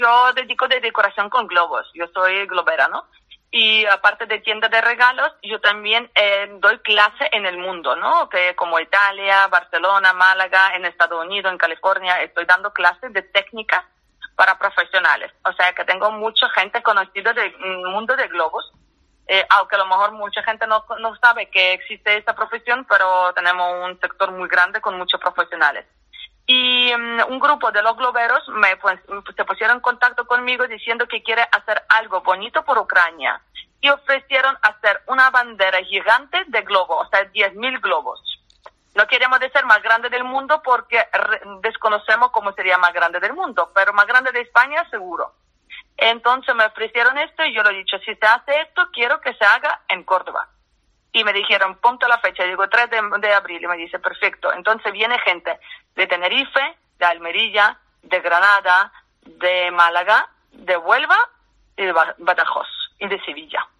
Yo dedico de decoración con globos, yo soy globera, ¿no? Y aparte de tienda de regalos, yo también doy clase en el mundo, ¿no? Que como Italia, Barcelona, Málaga, en Estados Unidos, en California, estoy dando clases de técnicas para profesionales. O sea que tengo mucha gente conocida del mundo de globos, aunque a lo mejor mucha gente no sabe que existe esta profesión, pero tenemos un sector muy grande con muchos profesionales. Y un grupo de los globeros se pusieron en contacto conmigo diciendo que quiere hacer algo bonito por Ucrania. Y ofrecieron hacer una bandera gigante de globos, o sea, 10.000 globos. No queremos ser más grande del mundo porque desconocemos cómo sería más grande del mundo, pero más grande de España seguro. Entonces me ofrecieron esto y yo le he dicho, si se hace esto, quiero que se haga en Córdoba. Y me dijeron, ponte la fecha. Digo, 3 de abril. Y me dice, perfecto. Entonces viene gente de Tenerife, de Almería, de Granada, de Málaga, de Huelva y de Badajoz y de Sevilla.